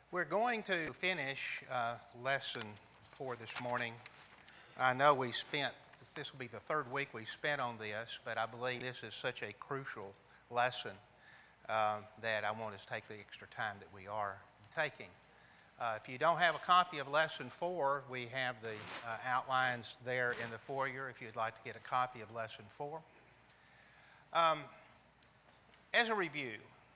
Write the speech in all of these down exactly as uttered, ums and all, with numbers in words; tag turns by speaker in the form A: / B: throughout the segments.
A: We're going to finish uh, lesson four this morning. I know we spent, this will be the third week we spent on this, but I believe this is such a crucial lesson uh, that I want us to take the extra time that we are taking. Uh, if you don't have a copy of lesson four, we have the uh, outlines there in the foyer if you'd like to get a copy of lesson four. Um, as a review,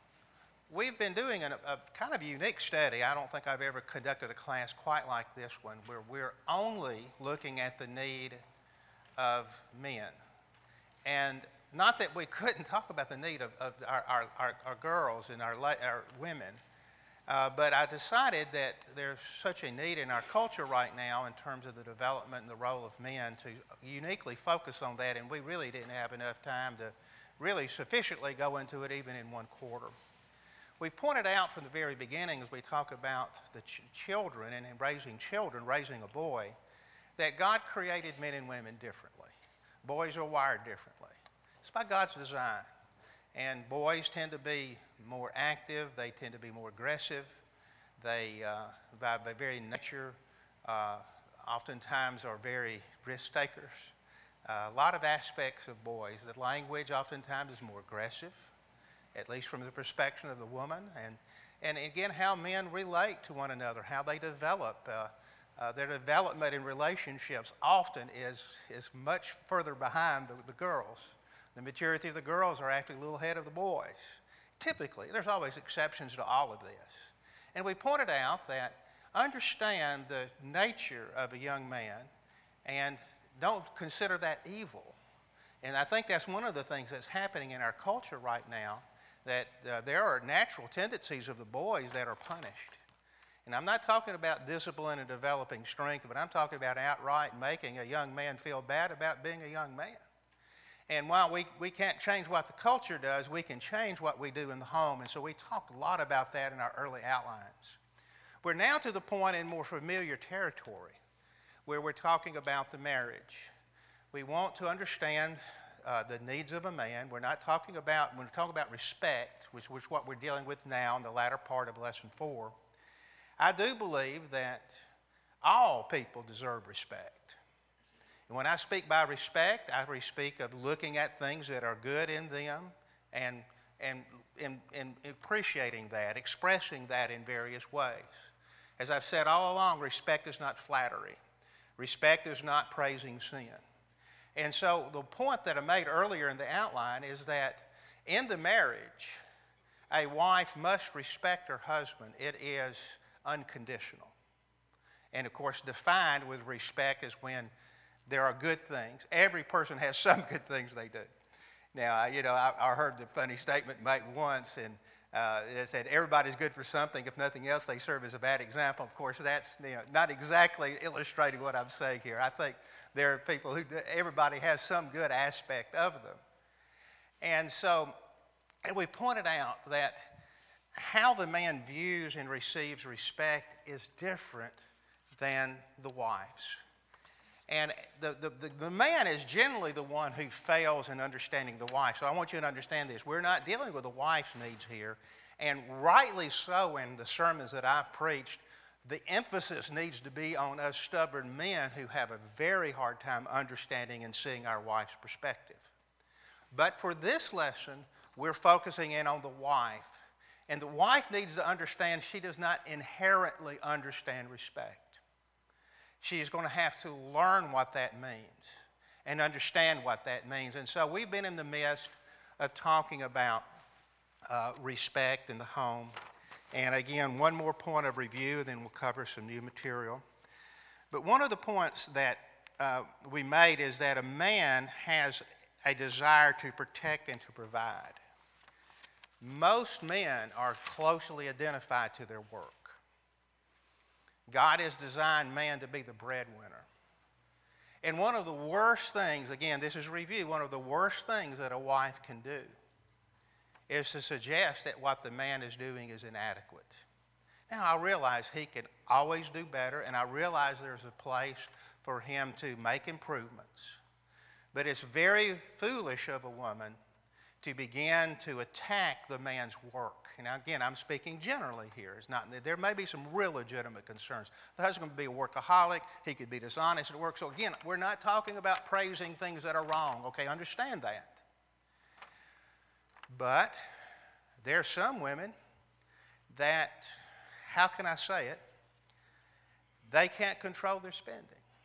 A: we've been doing a, a kind of unique study. I don't think I've ever conducted a class quite like this one, where we're only looking at the need of men. And not that we couldn't talk about the need of, of our, our, our, our girls and our, our women, uh, but I decided that there's such a need in our culture right now in terms of the development and the role of men to uniquely focus on that, and we really didn't have enough time to really sufficiently go into it even in one quarter. We pointed out from the very beginning as we talk about the ch- children and raising children, raising a boy, that God created men and women differently. Boys are wired differently. It's by God's design. And boys tend to be more active. They tend to be more aggressive. They, uh, by, by very nature, uh, oftentimes are very risk takers. Uh, a lot of aspects of boys. The language oftentimes is more aggressive, at least from the perspective of the woman, and, and again, how men relate to one another, how they develop. Uh, uh, their development in relationships often is, is much further behind the, the girls. The maturity of the girls are actually a little ahead of the boys. Typically, there's always exceptions to all of this. And we pointed out that understand the nature of a young man and don't consider that evil. And I think that's one of the things that's happening in our culture right now, that uh, there are natural tendencies of the boys that are punished. And I'm not talking about discipline and developing strength, but I'm talking about outright making a young man feel bad about being a young man. And while we, we can't change what the culture does, we can change what we do in the home. And so we talked a lot about that in our early outlines. We're now to the point in more familiar territory where we're talking about the marriage. We want to understand Uh, the needs of a man. We're not talking about, when we talk about respect, which is what we're dealing with now in the latter part of lesson four, I do believe that all people deserve respect. And when I speak by respect, I speak of looking at things that are good in them and, and, and, and appreciating that, expressing that in various ways. As I've said all along, respect is not flattery. Respect is not praising sin. And so the point that I made earlier in the outline is that in the marriage, a wife must respect her husband. It is unconditional. And of course, defined with respect is when there are good things. Every person has some good things they do. Now, you know, I, I heard the funny statement made once, and uh, it said, everybody's good for something. If nothing else, they serve as a bad example. Of course, that's, you know, not exactly illustrating what I'm saying here. I think there are people who, everybody has some good aspect of them. And so, and we pointed out that how the man views and receives respect is different than the wife's. And the, the, the, the man is generally the one who fails in understanding the wife. So I want you to understand this. We're not dealing with the wife's needs here. And rightly so in the sermons that I've preached, the emphasis needs to be on us stubborn men who have a very hard time understanding and seeing our wife's perspective. But for this lesson, we're focusing in on the wife. And the wife needs to understand she does not inherently understand respect. She's going to have to learn what that means and understand what that means. And so we've been in the midst of talking about uh, respect in the home. And again, one more point of review, then we'll cover some new material. But one of the points that uh, we made is that a man has a desire to protect and to provide. Most men are closely identified to their work. God has designed man to be the breadwinner. And one of the worst things, again, this is review, one of the worst things that a wife can do is to suggest that what the man is doing is inadequate. Now, I realize he can always do better, and I realize there's a place for him to make improvements. But it's very foolish of a woman to begin to attack the man's work. And again, I'm speaking generally here. It's not, there may be some real legitimate concerns. The husband could be a workaholic. He could be dishonest at work. So again, we're not talking about praising things that are wrong. Okay, understand that. But there are some women that, how can I say it, they can't control their spending.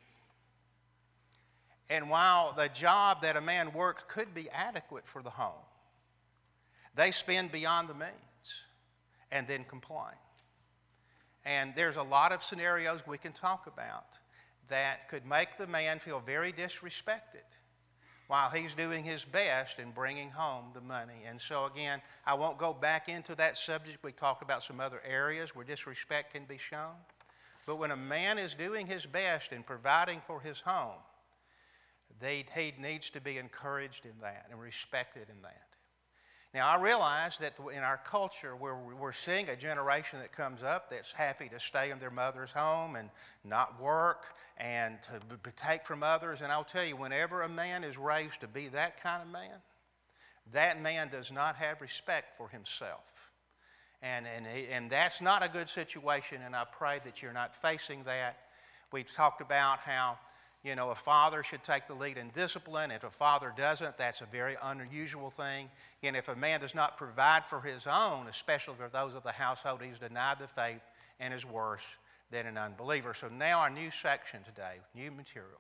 A: And while the job that a man works could be adequate for the home, they spend beyond the means and then complain. And there's a lot of scenarios we can talk about that could make the man feel very disrespected while he's doing his best in bringing home the money. And so again, I won't go back into that subject. We talked about some other areas where disrespect can be shown. But when a man is doing his best in providing for his home, They, he needs to be encouraged in that and respected in that. Now, I realize that in our culture, we're, we're seeing a generation that comes up that's happy to stay in their mother's home and not work and to b- take from others. And I'll tell you, whenever a man is raised to be that kind of man, that man does not have respect for himself. And, and, he, and that's not a good situation, and I pray that you're not facing that. We've talked about how You know, a father should take the lead in discipline. If a father doesn't, that's a very unusual thing. And if a man does not provide for his own, especially for those of the household, he's denied the faith and is worse than an unbeliever. So now our new section today, new material.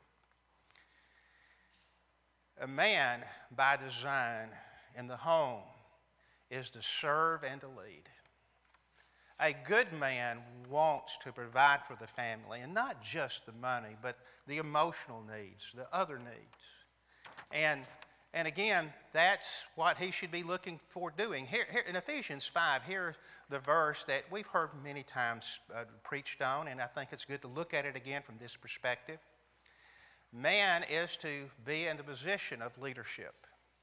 A: A man, by design, in the home is to serve and to lead. A good man wants to provide for the family, and not just the money, but the emotional needs, the other needs. And, and again, that's what he should be looking for doing. Here, here in Ephesians five, here's the verse that we've heard many times uh, preached on, and I think it's good to look at it again from this perspective. Man is to be in the position of leadership.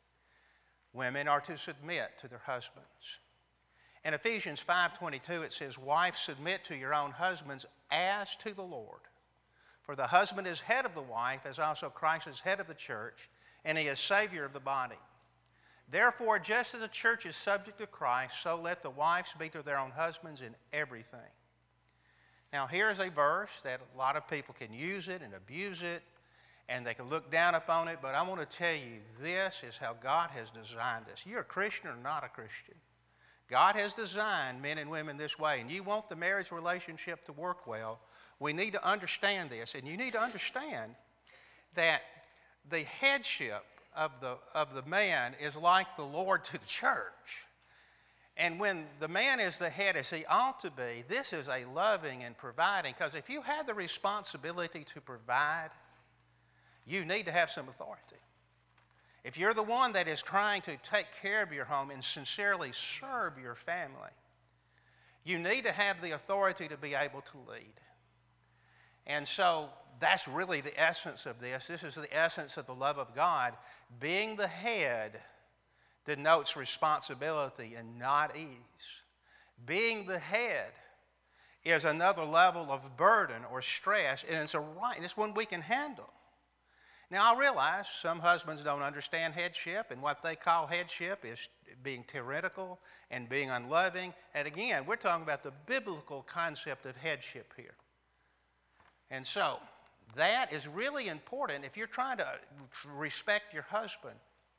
A: Women are to submit to their husbands. In Ephesians five twenty-two, it says, "Wives, submit to your own husbands as to the Lord. For the husband is head of the wife, as also Christ is head of the church, and he is Savior of the body. Therefore, just as the church is subject to Christ, so let the wives be to their own husbands in everything." Now, here's a verse that a lot of people can use it and abuse it, and they can look down upon it, but I want to tell you, this is how God has designed us. You're a Christian or not a Christian. God has designed men and women this way, and you want the marriage relationship to work well, we need to understand this. And you need to understand that the headship of the, of the man is like the Lord to the church. And when the man is the head, as he ought to be, this is a loving and providing. Because if you have the responsibility to provide, you need to have some authority. If you're the one that is trying to take care of your home and sincerely serve your family, you need to have the authority to be able to lead. And so that's really the essence of this. This is the essence of the love of God. Being the head denotes responsibility and not ease. Being the head is another level of burden or stress, and it's a right, and it's one we can handle. Now, I realize some husbands don't understand headship, and what they call headship is being tyrannical and being unloving. And again, we're talking about the biblical concept of headship here. And so, that is really important. If you're trying to respect your husband,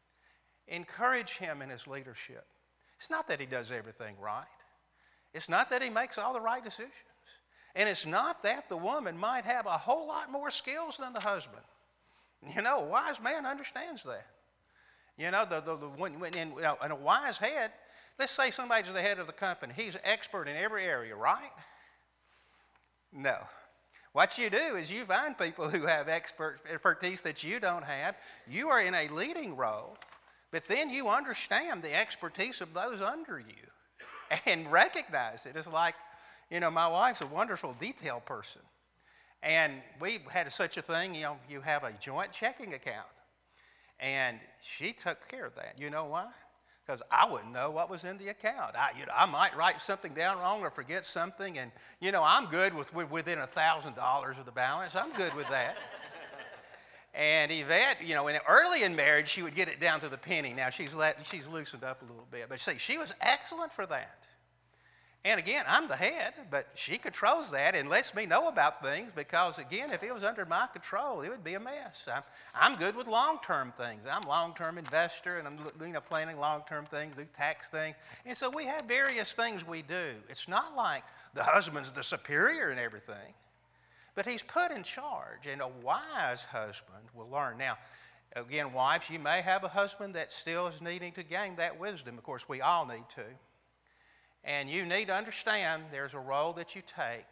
A: encourage him in his leadership. It's not that he does everything right. It's not that he makes all the right decisions. And it's not that the woman might have a whole lot more skills than the husband. You know, a wise man understands that. You know, the, the, the, when, when in, you know, in a wise head, let's say somebody's the head of the company. He's an expert in every area, right? No. What you do is you find people who have expert, expertise that you don't have. You are in a leading role, but then you understand the expertise of those under you and recognize it. It's like, you know, my wife's a wonderful detail person. And we had such a thing, you know, you have a joint checking account. And she took care of that. You know why? Because I wouldn't know what was in the account. I, you know, I might write something down wrong or forget something. And, you know, I'm good with within one thousand dollars of the balance. I'm good with that. And Yvette, you know, in, early in marriage, she would get it down to the penny. Now, she's, let, she's loosened up a little bit. But see, she was excellent for that. And again, I'm the head, but she controls that and lets me know about things because, again, if it was under my control, it would be a mess. I'm, I'm good with long-term things. I'm a long-term investor, and I'm you know, planning long-term things, do tax things. And so we have various things we do. It's not like the husband's the superior in everything. But he's put in charge, and a wise husband will learn. Now, again, wives, you may have a husband that still is needing to gain that wisdom. Of course, we all need to. And you need to understand there's a role that you take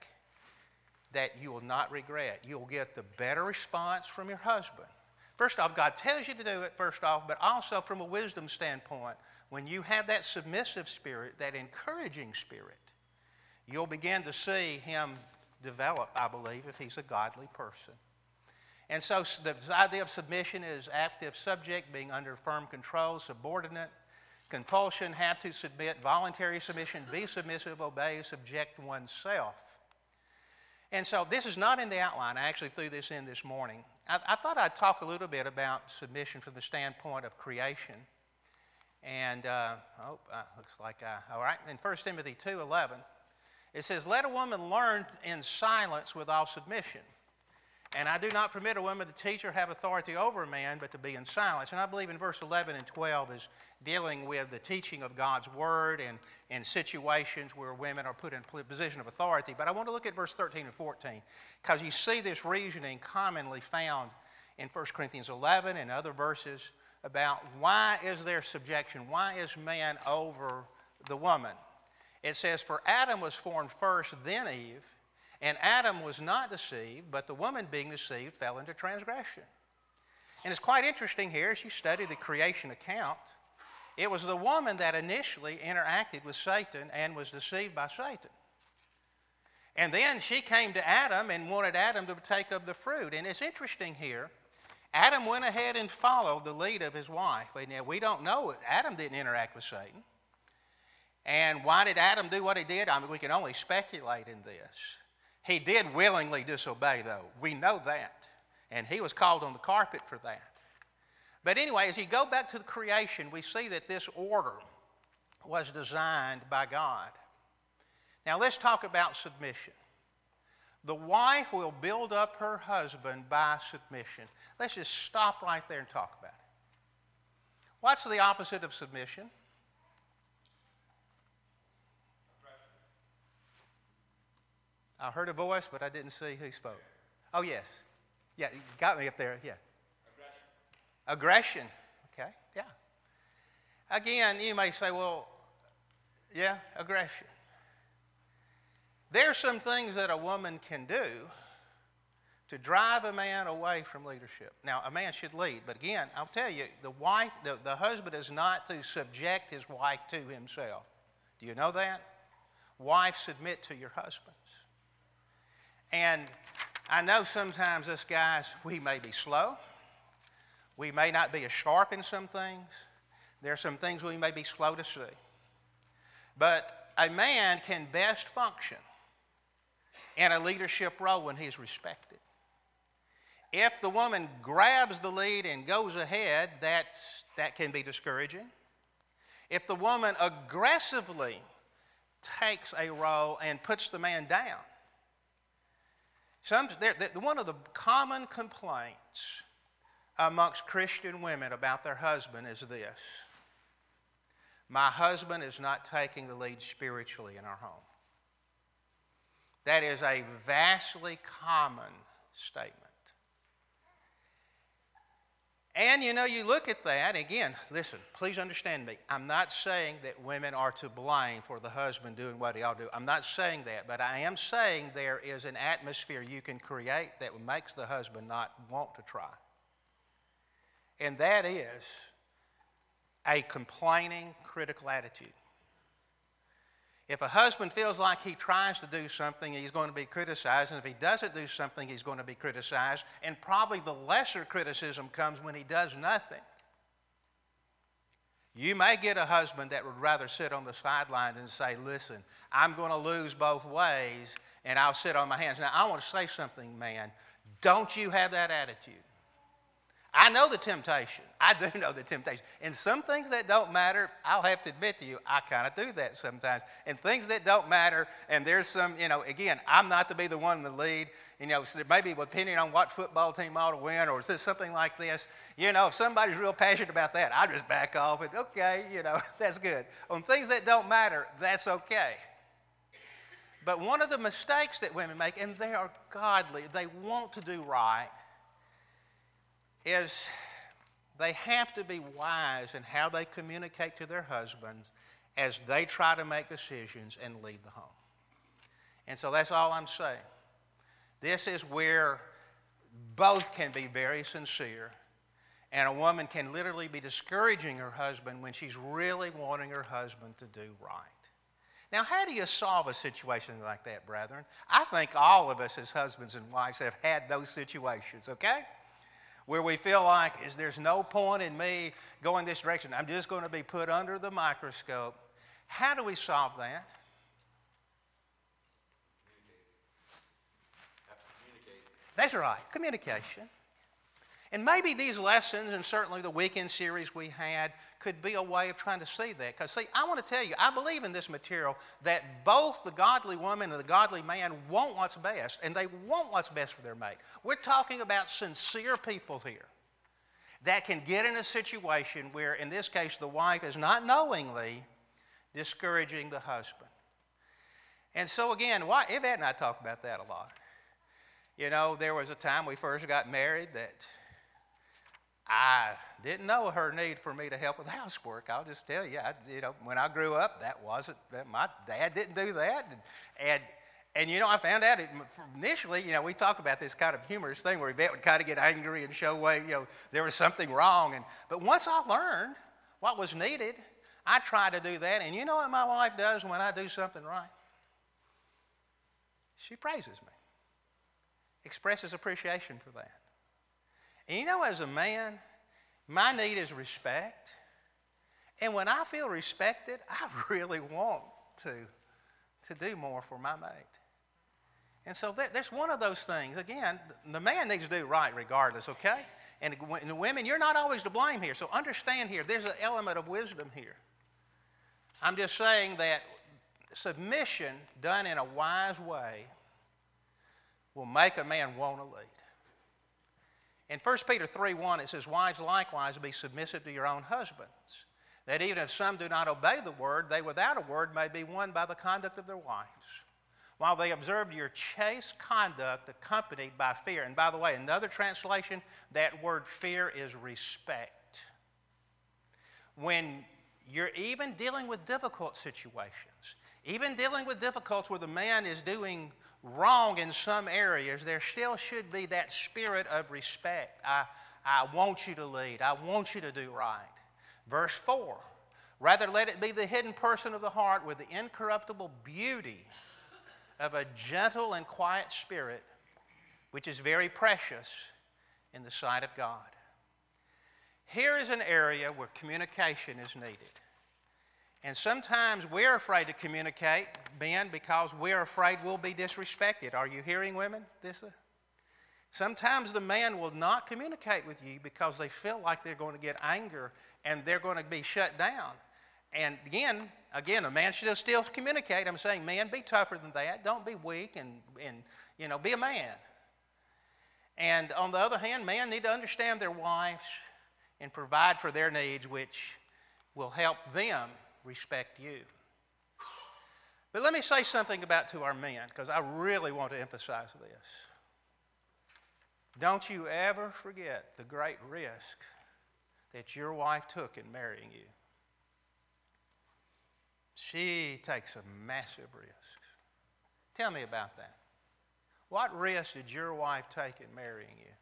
A: that you will not regret. You'll get the better response from your husband. First off, God tells you to do it, first off, but also from a wisdom standpoint, when you have that submissive spirit, that encouraging spirit, you'll begin to see him develop, I believe, if he's a godly person. And so the idea of submission is active subject, being under firm control, subordinate, compulsion, have to submit, voluntary submission, be submissive, obey, subject oneself. And so this is not in the outline. I actually threw this in this morning. I, I thought I'd talk a little bit about submission from the standpoint of creation. And, uh, oh, uh, looks like I, all right, in First Timothy two eleven, it says, let a woman learn in silence with all submission. And I do not permit a woman to teach or have authority over a man, but to be in silence. And I believe in verse eleven and twelve is dealing with the teaching of God's word and, and situations where women are put in a position of authority. But I want to look at verse thirteen and fourteen, because you see this reasoning commonly found in First Corinthians eleven and other verses about why is there subjection? Why is man over the woman? It says, for Adam was formed first, then Eve, and Adam was not deceived, but the woman being deceived fell into transgression. And it's quite interesting here as you study the creation account. It was the woman that initially interacted with Satan and was deceived by Satan. And then she came to Adam and wanted Adam to take of the fruit. And it's interesting here, Adam went ahead and followed the lead of his wife. Now, we don't know it. Adam didn't interact with Satan. And why did Adam do what he did? I mean, we can only speculate in this. He did willingly disobey, though. We know that. And he was called on the carpet for that. But anyway, as you go back to the creation, we see that this order was designed by God. Now let's talk about submission. The wife will build up her husband by submission. Let's just stop right there and talk about it. What's the opposite of submission? I heard a voice, but I didn't see who spoke. Oh, yes. Yeah, you got me up there. Yeah. Aggression. Aggression. Okay, yeah. Again, you may say, well, yeah, aggression. There are some things that a woman can do to drive a man away from leadership. Now, a man should lead, but again, I'll tell you, the wife, the, the husband is not to subject his wife to himself. Do you know that? Wives, submit to your husbands. And I know sometimes us guys, we may be slow. We may not be as sharp in some things. There are some things we may be slow to see. But a man can best function in a leadership role when he's respected. If the woman grabs the lead and goes ahead, that's, that can be discouraging. If the woman aggressively takes a role and puts the man down, Some, they're, they're, one of the common complaints amongst Christian women about their husband is this: my husband is not taking the lead spiritually in our home. That is a vastly common statement. And you know, you look at that, again, listen, please understand me. I'm not saying that women are to blame for the husband doing what he ought to do. I'm not saying that, but I am saying there is an atmosphere you can create that makes the husband not want to try. And that is a complaining, critical attitude. If a husband feels like he tries to do something, he's going to be criticized. And if he doesn't do something, he's going to be criticized. And probably the lesser criticism comes when he does nothing. You may get a husband that would rather sit on the sidelines and say, listen, I'm going to lose both ways, and I'll sit on my hands. Now, I want to say something, man. Don't you have that attitude. I know the temptation. I do know the temptation. And some things that don't matter, I'll have to admit to you, I kind of do that sometimes. And things that don't matter, and there's some, you know, again, I'm not to be the one in the lead. You know, so maybe depending on what football team ought to win, or is this something like this, you know, if somebody's real passionate about that, I'll just back off and, okay, you know, that's good. On things that don't matter, that's okay. But one of the mistakes that women make, and they are godly, they want to do right, is they have to be wise in how they communicate to their husbands as they try to make decisions and lead the home. And so that's all I'm saying. This is where both can be very sincere, and a woman can literally be discouraging her husband when she's really wanting her husband to do right. Now, how do you solve a situation like that, brethren? I think all of us as husbands and wives have had those situations, okay? Where we feel like is there's no point in me going this direction. I'm just going to be put under the microscope. How do we solve that? Communicate. That's right, communication. And maybe these lessons, and certainly the weekend series we had, could be a way of trying to see that. Because, see, I want to tell you, I believe in this material that both the godly woman and the godly man want what's best, and they want what's best for their mate. We're talking about sincere people here that can get in a situation where, in this case, the wife is not knowingly discouraging the husband. And so, again, why, Yvette and I talk about that a lot. You know, there was a time we first got married that I didn't know her need for me to help with housework. I'll just tell you, I, you know, when I grew up, that wasn't, that my dad didn't do that. And, and, and, you know, I found out it, initially, you know, we talk about this kind of humorous thing where Yvette would kind of get angry and show way, you know, there was something wrong. And, but once I learned what was needed, I tried to do that. And you know what my wife does when I do something right? She praises me, expresses appreciation for that. And you know, as a man, my need is respect. And when I feel respected, I really want to, to do more for my mate. And so that, that's one of those things. Again, the man needs to do right regardless, okay? And the women, you're not always to blame here. So understand here, there's an element of wisdom here. I'm just saying that submission done in a wise way will make a man want to lead. In First Peter three one, it says, "Wives likewise be submissive to your own husbands, that even if some do not obey the word, they without a word may be won by the conduct of their wives, while they observe your chaste conduct accompanied by fear." And by the way, another translation, that word fear is respect. When you're even dealing with difficult situations, even dealing with difficulties where the man is doing wrong in some areas, there still should be that spirit of respect. I, I want you to lead. I want you to do right. Verse four, "Rather let it be the hidden person of the heart with the incorruptible beauty of a gentle and quiet spirit, which is very precious in the sight of God." Here is an area where communication is needed. And sometimes we're afraid to communicate, men, because we're afraid we'll be disrespected. Are you hearing, women? This? Sometimes the man will not communicate with you because they feel like they're going to get anger and they're going to be shut down. And again, again, a man should still communicate. I'm saying, men, be tougher than that. Don't be weak, and, and you know, be a man. And on the other hand, men need to understand their wives and provide for their needs, which will help them respect you. But let me say something about to our men, because I really want to emphasize this. Don't you ever forget the great risk that your wife took in marrying you. She takes a massive risk. Tell me about that. What risk did your wife take in marrying you?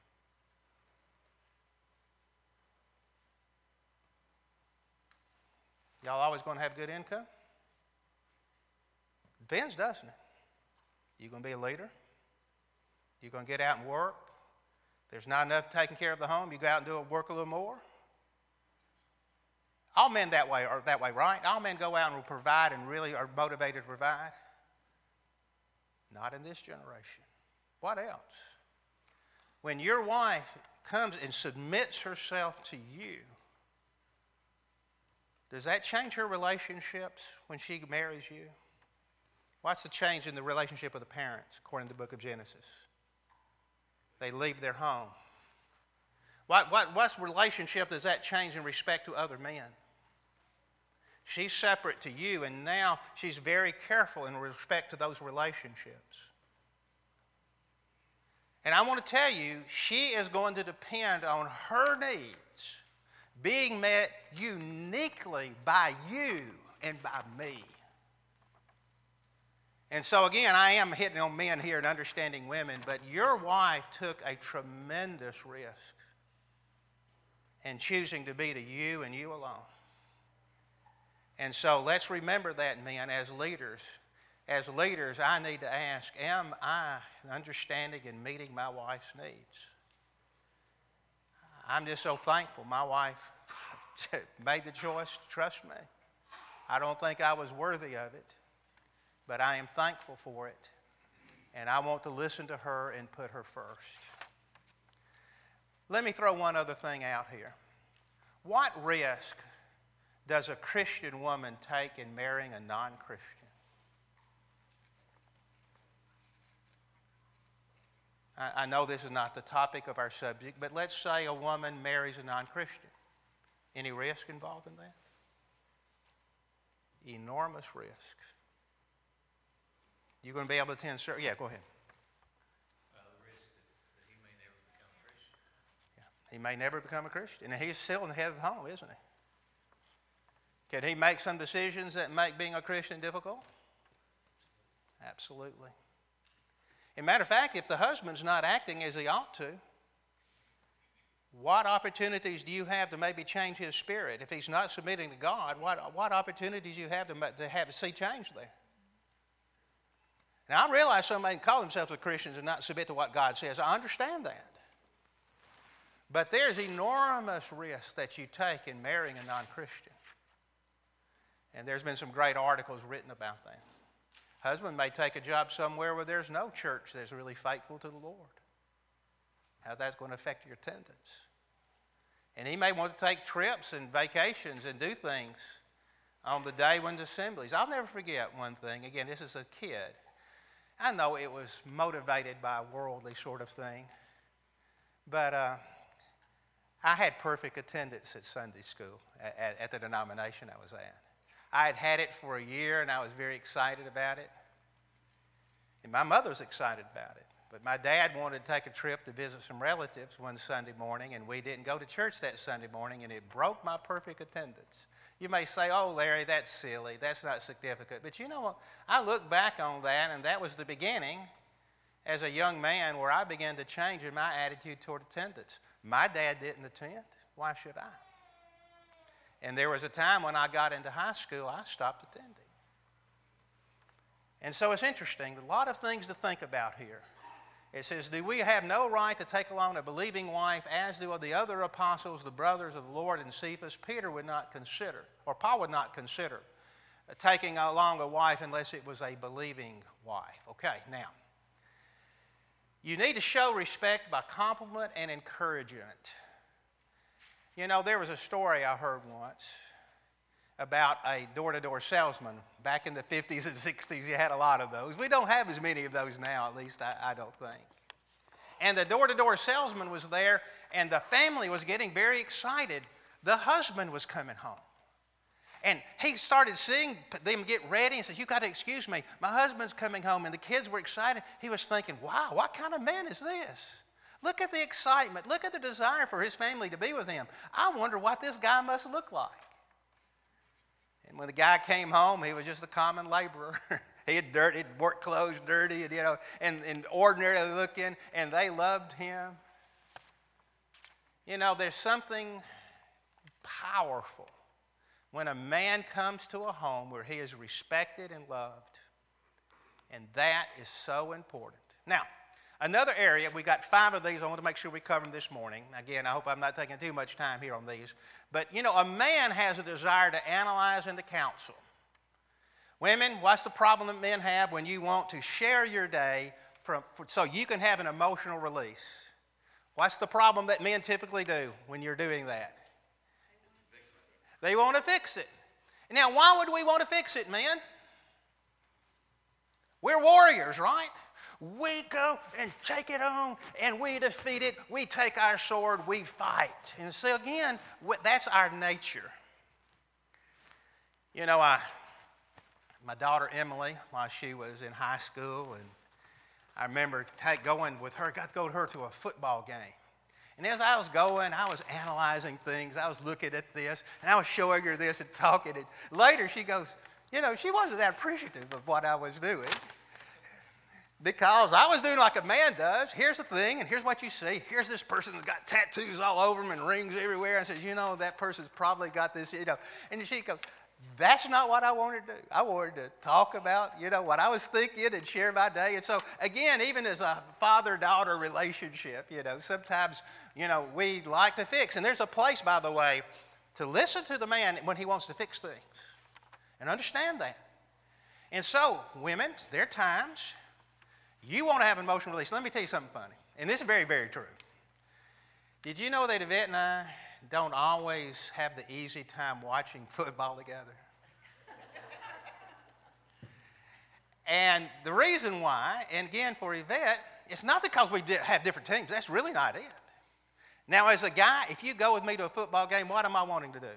A: Y'all always going to have good income? Depends, doesn't it? You going to be a leader? You going to get out and work? There's not enough taking care of the home. You go out and do work a little more. All men that way are that way, right? All men go out and will provide and really are motivated to provide. Not in this generation. What else? When your wife comes and submits herself to you, does that change her relationships when she marries you? What's the change in the relationship of the parents, according to the book of Genesis? They leave their home. What, what, what relationship does that change in respect to other men? She's separate to you, and now she's very careful in respect to those relationships. And I want to tell you, she is going to depend on her needs being met uniquely by you and by me. And so again, I am hitting on men here and understanding women, but your wife took a tremendous risk in choosing to be to you and you alone. And so let's remember that, men, as leaders. As leaders, I need to ask, am I understanding and meeting my wife's needs? I'm just so thankful my wife made the choice to trust me. I don't think I was worthy of it, but I am thankful for it. And I want to listen to her and put her first. Let me throw one other thing out here. What risk does a Christian woman take in marrying a non-Christian? I know this is not the topic of our subject, but let's say a woman marries a non-Christian. Any risk involved in that? Enormous risk. You're going to be able to attend service? Yeah, go ahead.
B: Uh, the risk that, that he may never become a Christian.
A: Yeah, he may never become a Christian. And he's still in the head of the home, isn't he? Can he make some decisions that make being a Christian difficult? Absolutely. As a matter of fact, if the husband's not acting as he ought to, what opportunities do you have to maybe change his spirit? If he's not submitting to God, what, what opportunities do you have to, to have to see change there? Now, I realize somebody can call themselves a Christian and not submit to what God says. I understand that. But there's enormous risk that you take in marrying a non-Christian. And there's been some great articles written about that. Husband may take a job somewhere where there's no church that's really faithful to the Lord. How that's going to affect your attendance. And he may want to take trips and vacations and do things on the day when the assemblies. I'll never forget one thing. Again, this is a kid. I know it was motivated by a worldly sort of thing. But uh, I had perfect attendance at Sunday school at, at the denomination I was at. I had had it for a year, and I was very excited about it. And my mother was excited about it. But my dad wanted to take a trip to visit some relatives one Sunday morning, and we didn't go to church that Sunday morning, and it broke my perfect attendance. You may say, oh, Larry, that's silly. That's not significant. But you know what? I look back on that, and that was the beginning as a young man where I began to change in my attitude toward attendance. My dad didn't attend. Why should I? And there was a time when I got into high school, I stopped attending. And so it's interesting, a lot of things to think about here. It says, do we have no right to take along a believing wife, as do the other apostles, the brothers of the Lord and Cephas? Peter would not consider, or Paul would not consider, taking along a wife unless it was a believing wife. Okay, now, you need to show respect by compliment and encouragement. You know, there was a story I heard once about a door-to-door salesman. Back in the fifties and sixties, you had a lot of those. We don't have as many of those now, at least I, I don't think. And the door-to-door salesman was there, and the family was getting very excited. The husband was coming home. And he started seeing them get ready and says, you got to excuse me, my husband's coming home. And the kids were excited. He was thinking, wow, what kind of man is this? Look at the excitement. Look at the desire for his family to be with him. I wonder what this guy must look like. And when the guy came home, he was just a common laborer. he had dirt, he'd work clothes dirty, and, you know, and, and ordinarily looking, and they loved him. You know, there's something powerful when a man comes to a home where he is respected and loved. And that is so important. Now, another area, we got five of these I want to make sure we cover them this morning. Again, I hope I'm not taking too much time here on these. But, you know, a man has a desire to analyze and to counsel. Women, what's the problem that men have when you want to share your day from, for, so you can have an emotional release? What's the problem that men typically do when you're doing that? They want to fix it. Now, why would we want to fix it, man? We're warriors, right? We go and take it on, and we defeat it. We take our sword, we fight. And so again, that's our nature. You know, I, my daughter Emily, while she was in high school, and I remember take, going with her, got to go with her to a football game. And as I was going, I was analyzing things. I was looking at this, and I was showing her this and talking. And later she goes, you know, she wasn't that appreciative of what I was doing because I was doing like a man does. Here's the thing, and here's what you see. Here's this person that's got tattoos all over him and rings everywhere. And says, you know, that person's probably got this, you know. And she goes, that's not what I wanted to do. I wanted to talk about, you know, what I was thinking and share my day. And so, again, even as a father-daughter relationship, you know, sometimes, you know, we like to fix. And there's a place, by the way, to listen to the man when he wants to fix things and understand that. And so, women, there are times you want to have emotional release. Let me tell you something funny. And this is very, very true. Did you know that Yvette and I don't always have the easy time watching football together? And the reason why, and again for Yvette, it's not because we have different teams. That's really not it. Now, as a guy, if you go with me to a football game, what am I wanting to do?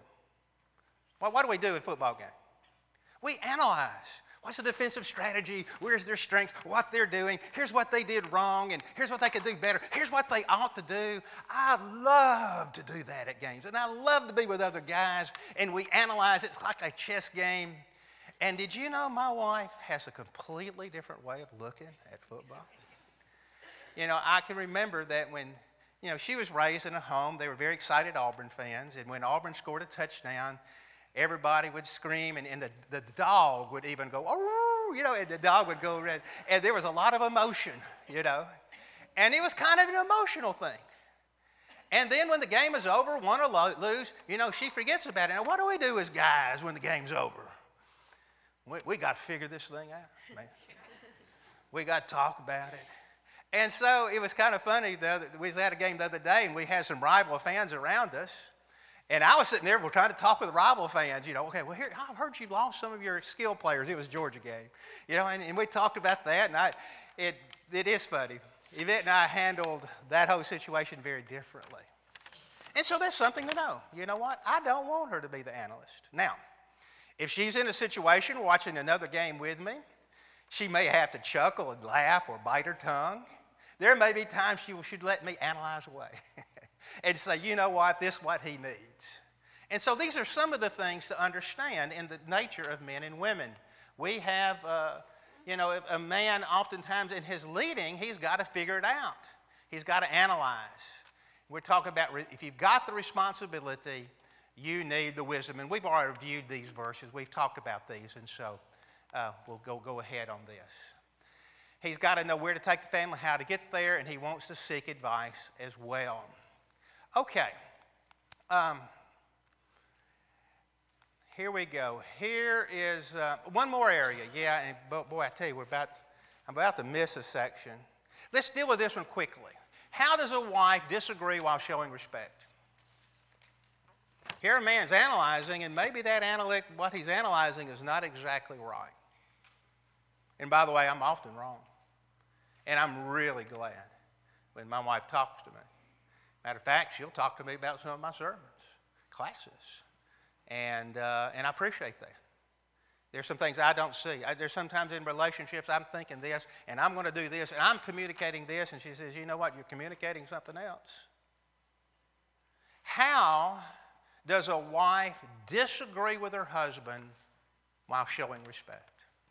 A: Well, what do we do at football game? We analyze. What's the defensive strategy? Where's their strengths? What they're doing? Here's what they did wrong, and here's what they could do better. Here's what they ought to do. I love to do that at games, and I love to be with other guys, and we analyze. It's like a chess game. And did you know my wife has a completely different way of looking at football? You know, I can remember that when, you know, she was raised in a home, they were very excited Auburn fans, and when Auburn scored a touchdown, everybody would scream, and, and the, the dog would even go, oh, you know, and the dog would go red. And there was a lot of emotion, you know. And it was kind of an emotional thing. And then when the game is over, win or lo- lose, you know, she forgets about it. Now, what do we do as guys when the game's over? We, we got to figure this thing out, man. We got to talk about it. And so it was kind of funny. The other, we was at a game the other day, and we had some rival fans around us. And I was sitting there, we're trying to talk with rival fans, you know, okay, well, here, I heard you lost some of your skill players. It was a Georgia game, you know, and, and we talked about that, and I, it, it is funny. Yvette and I handled that whole situation very differently. And so that's something to know. You know what? I don't want her to be the analyst. Now, if she's in a situation watching another game with me, she may have to chuckle and laugh or bite her tongue. There may be times she should let me analyze away. And say, you know what, this is what he needs. And so these are some of the things to understand in the nature of men and women. We have, uh, you know, a man oftentimes in his leading, he's got to figure it out. He's got to analyze. We're talking about if you've got the responsibility, you need the wisdom. And we've already reviewed these verses. We've talked about these, and so uh, we'll go, go ahead on this. He's got to know where to take the family, how to get there, and he wants to seek advice as well. Okay, um, here we go. Here is uh, one more area. Yeah, and boy, I tell you, we're about, I'm about to miss a section. Let's deal with this one quickly. How does a wife disagree while showing respect? Here a man's analyzing, and maybe that analytic, what he's analyzing is not exactly right. And by the way, I'm often wrong. And I'm really glad when my wife talks to me. Matter of fact, she'll talk to me about some of my sermons, classes, and uh, and I appreciate that. There's some things I don't see. I, there's sometimes in relationships I'm thinking this, and I'm going to do this, and I'm communicating this, and she says, you know what, you're communicating something else. How does a wife disagree with her husband while showing respect?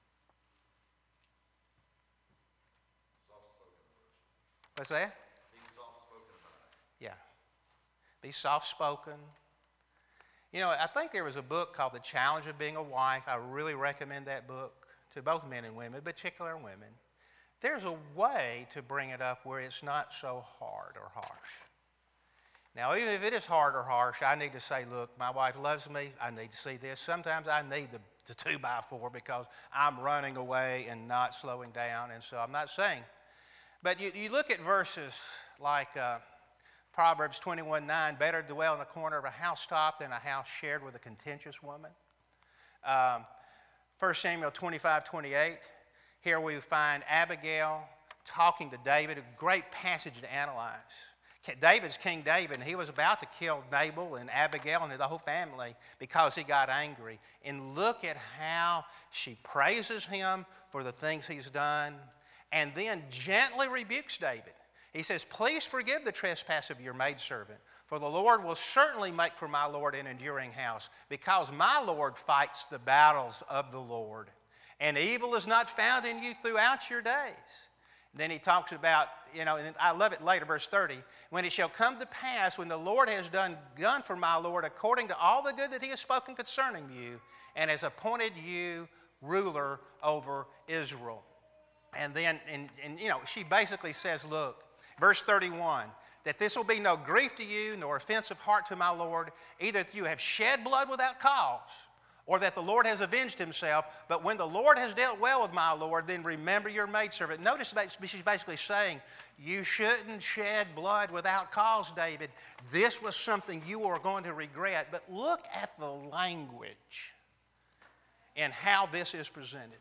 A: What's that? Yeah. Be soft-spoken. You know, I think there was a book called The Challenge of Being a Wife. I really recommend that book to both men and women, but particularly women. There's a way to bring it up where it's not so hard or harsh. Now, even if it is hard or harsh, I need to say, look, my wife loves me. I need to see this. Sometimes I need the, the two by four because I'm running away and not slowing down, and so I'm not saying. But you, you look at verses like... Uh, Proverbs twenty-one nine, better to dwell in the corner of a housetop than a house shared with a contentious woman. Um, First Samuel twenty-five twenty-eight, here we find Abigail talking to David, a great passage to analyze. David's King David, and he was about to kill Nabal and Abigail and the whole family because he got angry. And look at how she praises him for the things he's done and then gently rebukes David. He says, please forgive the trespass of your maidservant, for the Lord will certainly make for my Lord an enduring house, because my Lord fights the battles of the Lord, and evil is not found in you throughout your days. Then he talks about, you know, and I love it later, verse thirty, when it shall come to pass, when the Lord has done, done for my Lord according to all the good that he has spoken concerning you, and has appointed you ruler over Israel. And then, and, and you know, she basically says, look, verse thirty-one, that this will be no grief to you, nor offense of heart to my Lord, either that you have shed blood without cause, or that the Lord has avenged himself. But when the Lord has dealt well with my Lord, then remember your maidservant. Notice she's basically saying, you shouldn't shed blood without cause, David. This was something you are going to regret. But look at the language and how this is presented.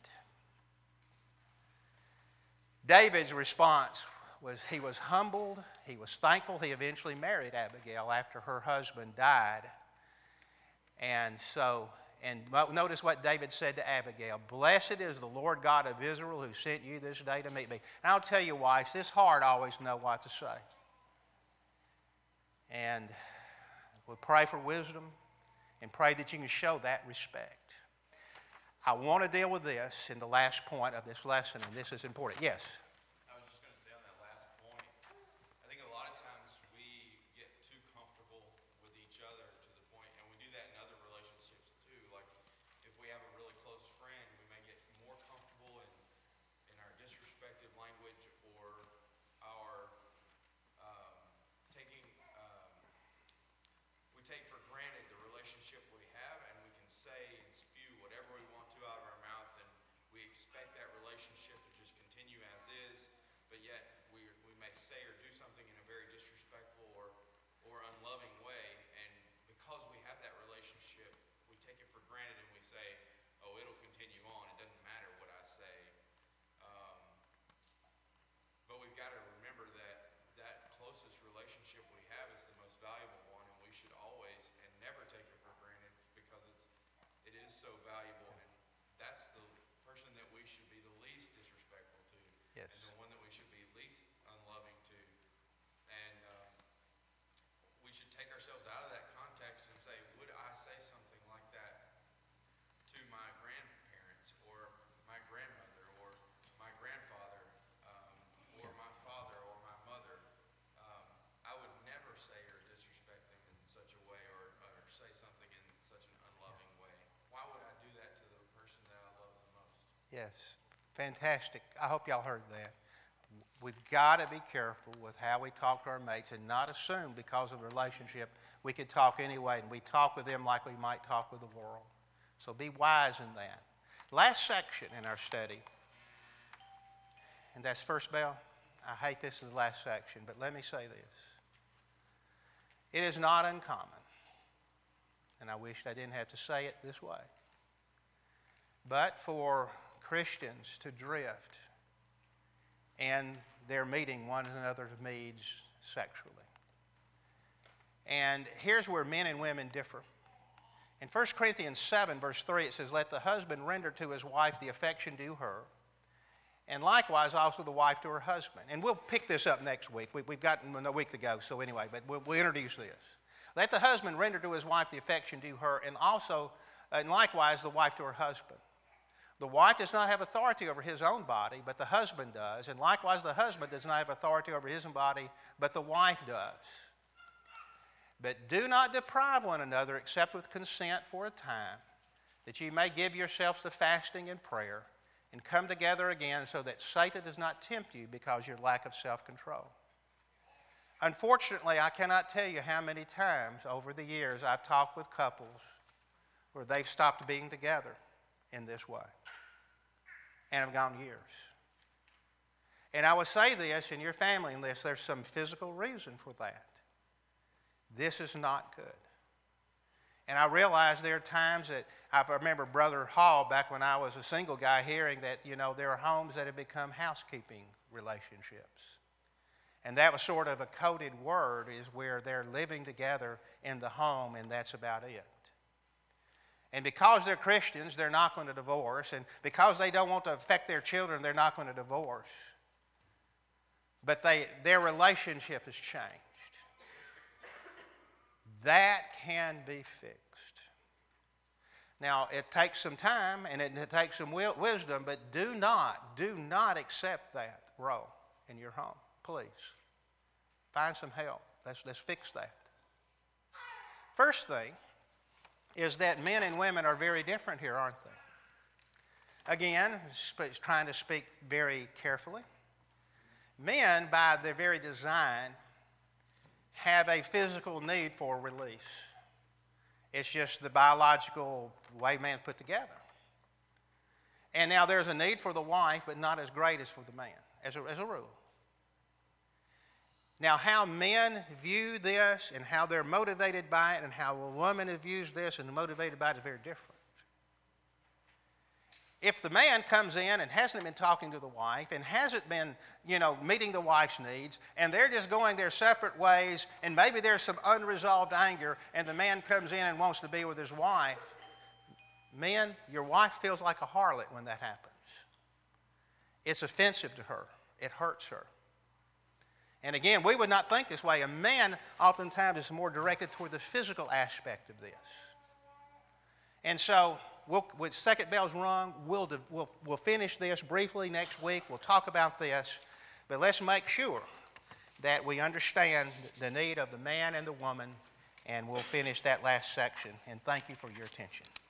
A: David's response was he was humbled, he was thankful. He eventually married Abigail after her husband died. And so, and notice what David said to Abigail, blessed is the Lord God of Israel who sent you this day to meet me. And I'll tell you, wives, this heart always know what to say. And we pray for wisdom and pray that you can show that respect. I want to deal with this in the last point of this lesson, and this is important. Yes?
C: I was just going to say on that last point, I think a lot of times we get too comfortable with each other to the point, and we do that in other relationships too. Like if we have a really close friend, we may get more comfortable in, in our disrespectful language or our um, taking, um, we take for granted the relationship we have, and we can say and spew whatever we want to out of our mouth, and we expect that relationship to just continue as is, but yet we, we may say or do something in a very disrespectful or, or unloving way, and because we have that relationship, we take it for granted and we say, oh, it'll continue on, it doesn't matter what I say. Um, but we've got to remember that that closest relationship we have is the most valuable one, and we should always and never take it for granted because it's it is so valuable, and that's the person that we should be the least disrespectful to,
A: Yes.
C: and the one that we should be least unloving to. And um, we should take ourselves out of that context and say, would I say something like that to my grandparents or my grandmother or my grandfather um, or my father or my mother? Um, I would never say or disrespect them in such a way or, or say something in such an unloving way. Why would I do that to the person that I love the most?
A: Yes, fantastic. I hope y'all heard that. We've got to be careful with how we talk to our mates and not assume because of a relationship we could talk anyway, and we talk with them like we might talk with the world. So be wise in that. Last section in our study, and that's First Bell. I hate this is the last section, but let me say this. It is not uncommon, and I wish I didn't have to say it this way, but for Christians to drift and they're meeting one another's needs sexually. And here's where men and women differ. In First Corinthians seven, verse three, it says, let the husband render to his wife the affection due her, and likewise also the wife to her husband. And we'll pick this up next week. We, we've got a week to go, so anyway, but we'll, we'll introduce this. Let the husband render to his wife the affection due her, and also, and likewise, the wife to her husband. The wife does not have authority over his own body, but the husband does. And likewise, the husband does not have authority over his own body, but the wife does. But do not deprive one another except with consent for a time, that you may give yourselves to fasting and prayer, and come together again so that Satan does not tempt you because of your lack of self-control. Unfortunately, I cannot tell you how many times over the years I've talked with couples where they've stopped being together in this way and have gone years. And I would say this, in your family list, there's some physical reason for that. This is not good. And I realize there are times that I remember Brother Hall, back when I was a single guy, hearing that, you know, there are homes that have become housekeeping relationships. And that was sort of a coded word, is where they're living together in the home, and that's about it. And because they're Christians, they're not going to divorce. And because they don't want to affect their children, they're not going to divorce. But they, their relationship has changed. That can be fixed. Now, it takes some time and it, it takes some wi- wisdom, but do not, do not accept that role in your home. Please. Find some help. Let's, let's fix that. First thing is that men and women are very different here, aren't they? Again, sp- trying to speak very carefully. Men, by their very design, have a physical need for release. It's just the biological way man's put together. And now there's a need for the wife, but not as great as for the man, as a, as a rule. Now, how men view this and how they're motivated by it and how a woman views this and motivated by it is very different. If the man comes in and hasn't been talking to the wife and hasn't been, you know, meeting the wife's needs, and they're just going their separate ways, and maybe there's some unresolved anger, and the man comes in and wants to be with his wife, men, your wife feels like a harlot when that happens. It's offensive to her. It hurts her. And again, we would not think this way. A man oftentimes is more directed toward the physical aspect of this. And so, we'll, with second bell's rung, we'll, we'll, we'll finish this briefly next week. We'll talk about this. But let's make sure that we understand the need of the man and the woman, and we'll finish that last section. And thank you for your attention.